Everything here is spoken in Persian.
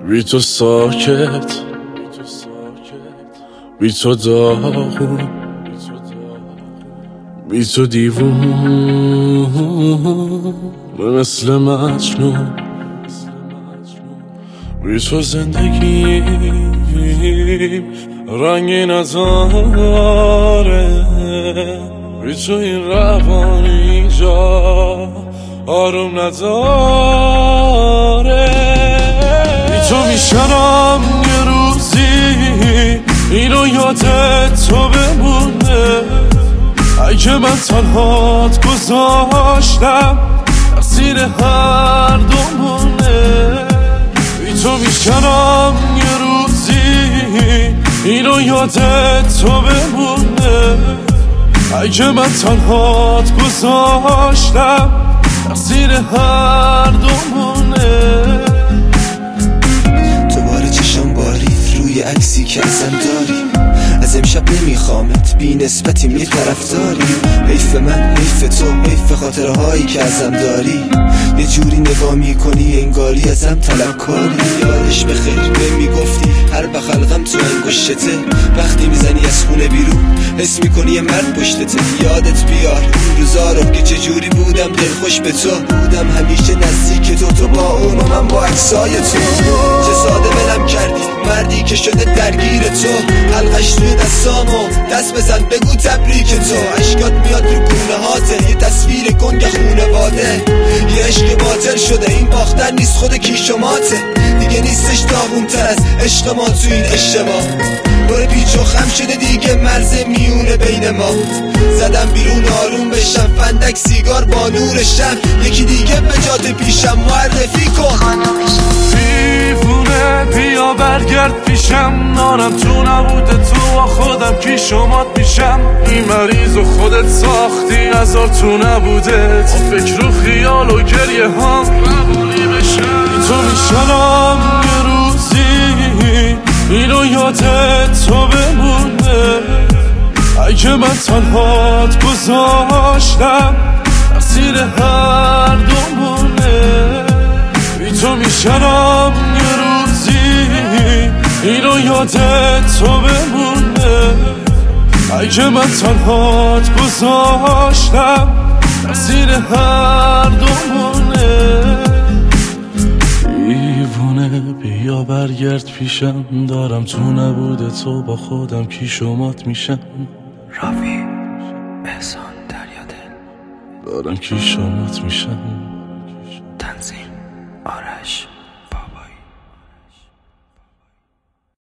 بی تو ساکت، بی تو داغون، بی تو دیوون مثل مجنون. بی تو زندگیم رنگی نداره، بی تو این روان اینجا آروم نداره. بی تو میشنم یه روزی اینو یادت تو بمونه، اگه من تنهات گذاشتم تقصیر هر دومونه. بی تو میشنم یه روزی اینو یادت تو بمونه، اگه من تنهات گذاشتم تقصیر هر دومونه. دوباره چشم باریف روی عکسی که ازم داری، از امشب نمیخوامت بی نسبتیم یه طرفداری. حیف من، حیف تو، حیف خاطرهایی که ازم داری. یه جوری نگاه میکنی انگاری ازم طلبکاری. یادش بخیر به میگفتی هر بخلقم تو انگشتته، وقتی میزنی از خونه بیرون حس میکنی یه مرد پشتته. یادت بیار اون روزا رو که چجوری بودم دلخوش به تو، بودم همیشه نزدیک تو با اون و من با عکسای تو. چه ساده ولم کردی مردی که شده درگیر تو، حلقش توی دستامو دست بزن بگو تبریک تو. عشقات میاد رو گونه هاته، یه تصویر گنگ خونواده. یه عشق باطل شده این باختن نیست خود کیش و ماته. دیگه نیستش داغون تر از عشق ما تو این اجتماع. بره پیچ و خم شده دیگه مرز میونه بین ما. زدم بیرون آروم بشم فندک سیگار با نور شم، یکی دیگه به جاده پیشم معرفی کن. دیوونه بیا برگرد پیشم، نارم تو نبوده تو با خودم کی شمات میشم. این مریض و خودت ساختی نزار تو نبوده، تا فکر و خیال و گریه هم قبولی بشم. تو میشنم یه روزی اینو یادت تو بمونه، اگه من تنهات گذاشتم تقصیر هر دومونه. بی تو میشنم یه روزی اینو یادت تو بمونه، اگه من تنهات گذاشتم تقصیر هر دومونه. دیوونه بیا برگرد پیشم، دارم تو نبوده تو با خودم کی شمات میشم. راوی احسان دریادل، دارم کی شمات میشم. تنظیم آرش.